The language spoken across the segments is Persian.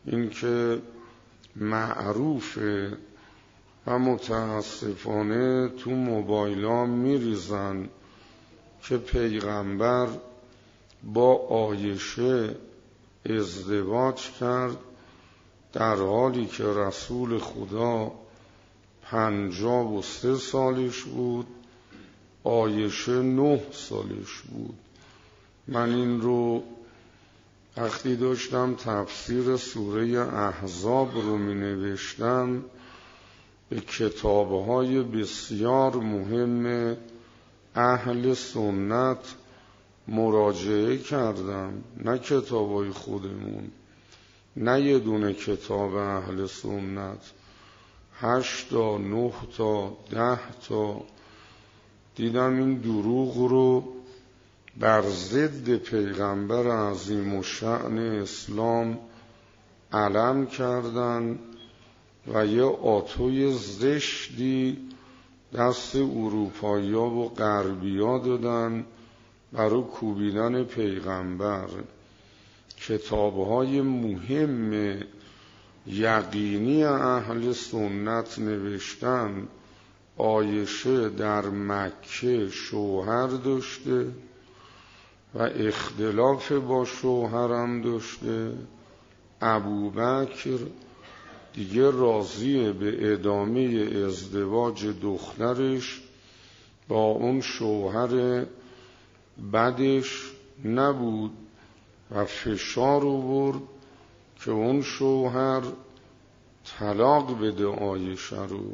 این که معروفه و متاسفانه تو موبایل‌ها میریزن که پیغمبر با عایشه ازدواج کرد در حالی که رسول خدا 53 سالش بود، عایشه 9 سالش بود. من این رو وقتی داشتم تفسیر سوره احزاب رو می نوشتم به کتاب‌های بسیار مهم اهل سنت مراجعه کردم، نه کتاب‌های خودمون، نه یه دونه کتاب اهل سنت، 8 تا 9 تا 10 تا، دیدم این دروغ رو بر ضد پیغمبر عظیم الشأن اسلام علم کردن و یه آتوی زشتی دست اروپایی‌ها و غربی‌ها دادن برای کوبیدن پیغمبر. کتاب‌های مهم یقینی اهل سنت نوشتن عایشه در مکه شوهر داشته و اختلاف با شوهرم داشته. ابوبکر دیگه راضیه به ادامه ازدواج دخترش با اون شوهر بدش نبود و فشار آورد که اون شوهر طلاق بده عایشه رو.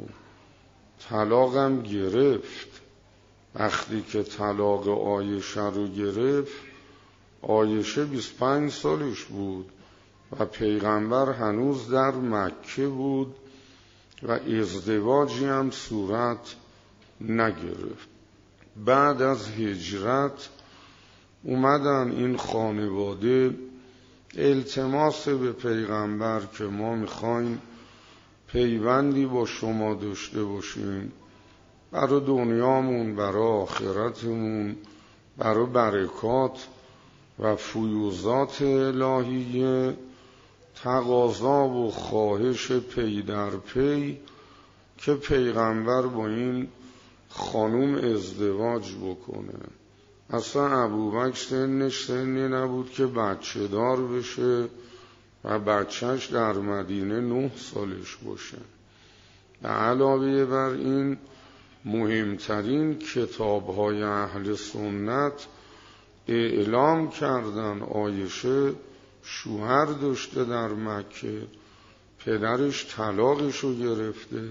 طلاقم گرفت. وقتی که طلاق عایشه رو گرفت، عایشه 25 سالش بود و پیغمبر هنوز در مکه بود و ازدواجی هم صورت نگرفت. بعد از هجرت اومدن این خانواده التماس به پیغمبر که ما میخوایم پیوندی با شما داشته باشیم برای دنیامون، برای آخرتمون، برای برکات و فیوزات الهیه. تقاضا و خواهش پی در پی که پیغمبر با این خانوم ازدواج بکنه. اصلا ابوبکر سنش سنی نبود که بچه دار بشه و بچهش در مدینه 9 سالش باشه. به علاوه بر این مهمترین کتاب‌های اهل سنت اعلام کردن عایشه شوهر داشته در مکه، پدرش طلاقشو گرفته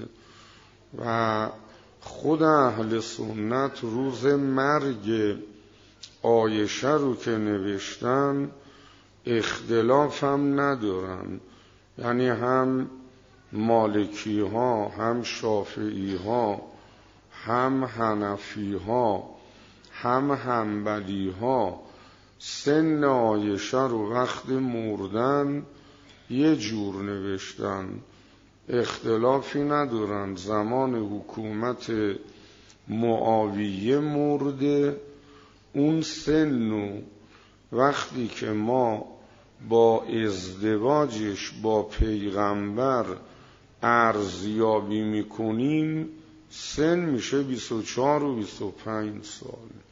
و خود اهل سنت روز مرگ عایشه رو که نوشتن اختلاف هم ندارن. یعنی هم مالکی ها، هم شافعی ها، هم حنفی ها، هم حنبلی ها سن عایشه رو وقت مردن یه جور نوشتن، اختلافی ندارن. زمان حکومت معاویه مرده، اون سن وقتی که ما با ازدواجش با پیغمبر ارزیابی میکنیم سن میشه 24 و 25 سال.